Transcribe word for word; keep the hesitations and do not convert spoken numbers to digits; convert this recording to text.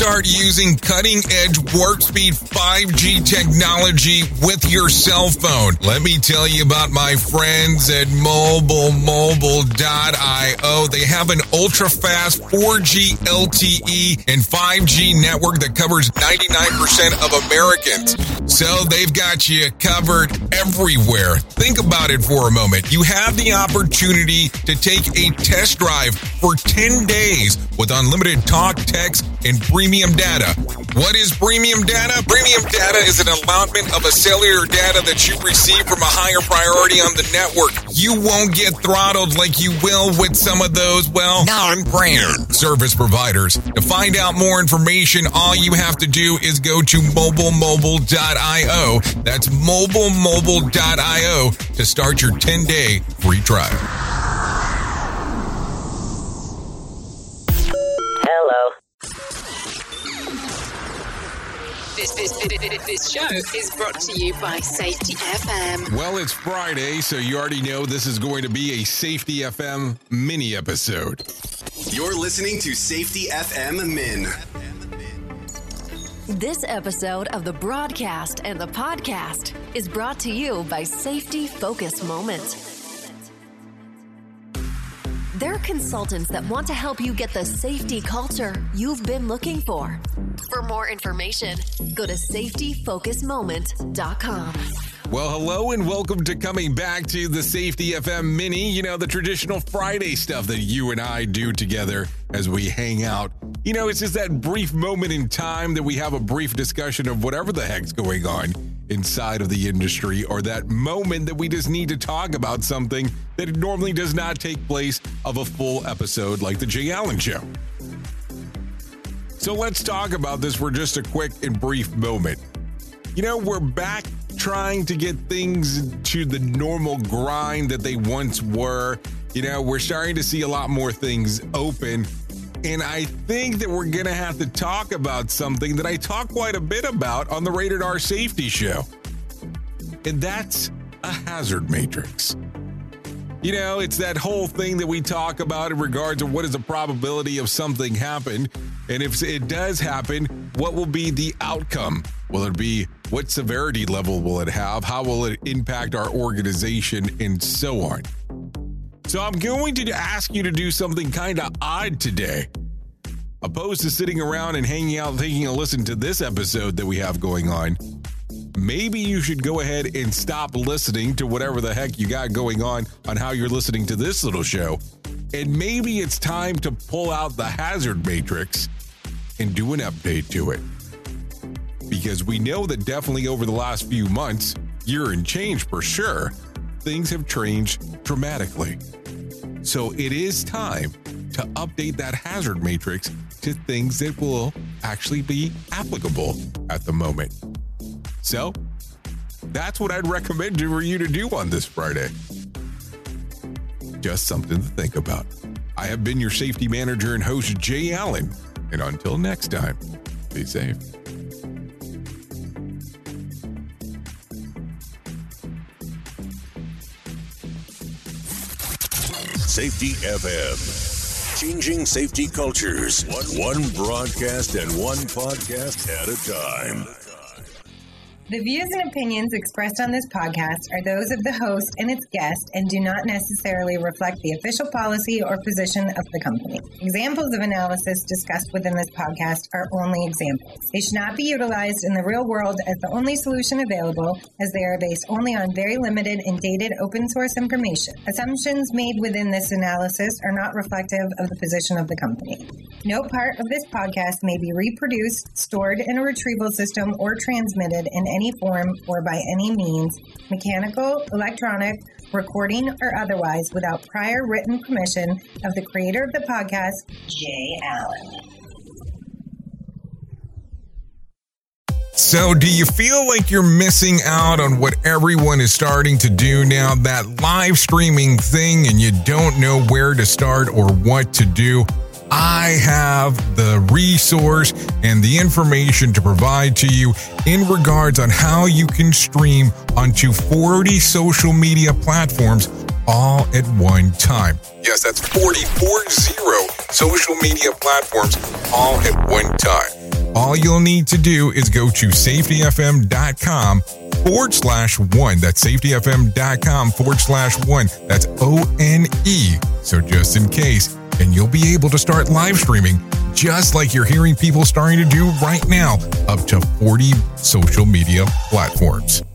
start using cutting-edge warp speed five G technology with your cell phone. Let me tell you about my friends at mobile mobile dot io. They have an ultra-fast four G L T E and five G network that covers ninety-nine percent of Americans. So they've got you covered everywhere. Think about it for a moment. You have the opportunity to take a test drive for ten days with unlimited talk, text, and premium data. What is premium data? Premium data is an allotment of a cellular data that you receive from a higher priority on the network. You won't get throttled like you will with some of those, well, non-brand service providers. To find out more information, all you have to do is go to mobile mobile dot io. That's mobile mobile dot io to start your ten-day free trial. This, this, this, this show is brought to you by Safety F M. Well, it's Friday, so you already know this is going to be a Safety F M mini episode. You're listening to Safety F M Min. This episode of the broadcast and the podcast is brought to you by Safety Focus Moment. They're consultants that want to help you get the safety culture you've been looking for. For more information, go to safety focus moment dot com. Well, hello and welcome to coming back to the Safety F M Mini. You know, the traditional Friday stuff that you and I do together as we hang out. You know, it's just that brief moment in time that we have a brief discussion of whatever the heck's going on inside of the industry, or that moment that we just need to talk about something that normally does not take place of a full episode like the Jay Allen Show. So let's talk about this for just a quick and brief moment. You know, we're back trying to get things to the normal grind that they once were. You know, we're starting to see a lot more things open. And I think that we're going to have to talk about something that I talk quite a bit about on the Rated R Safety Show. And that's a hazard matrix. You know, it's that whole thing that we talk about in regards to what is the probability of something happen. And if it does happen, what will be the outcome? Will it be, what severity level will it have? How will it impact our organization, and so on? So I'm going to ask you to do something kind of odd today. Opposed to sitting around and hanging out, taking a listen to this episode that we have going on, maybe you should go ahead and stop listening to whatever the heck you got going on on how you're listening to this little show. And maybe it's time to pull out the hazard matrix and do an update to it. Because we know that definitely over the last few months, year and change for sure, things have changed dramatically. So it is time to update that hazard matrix to things that will actually be applicable at the moment. So that's what I'd recommend for you to do on this Friday. Just something to think about. I have been your safety manager and host, Jay Allen. And until next time, be safe. Safety F M. Changing safety cultures. One, one broadcast and one podcast at a time. The views and opinions expressed on this podcast are those of the host and its guest and do not necessarily reflect the official policy or position of the company. Examples of analysis discussed within this podcast are only examples. They should not be utilized in the real world as the only solution available, as they are based only on very limited and dated open source information. Assumptions made within this analysis are not reflective of the position of the company. No part of this podcast may be reproduced, stored in a retrieval system, or transmitted in any form or by any means, mechanical, electronic, recording, or otherwise, without prior written permission of the creator of the podcast, Jay Allen. So do you feel like you're missing out on what everyone is starting to do now, that live streaming thing, and you don't know where to start or what to do? I have the resource and the information to provide to you in regards on how you can stream onto forty social media platforms all at one time. Yes, that's forty, four zero social media platforms all at one time. All you'll need to do is go to safetyfm.com forward slash one. That's safetyfm.com forward slash one. That's O N E. So just in case, and you'll be able to start live streaming just like you're hearing people starting to do right now, up to forty social media platforms.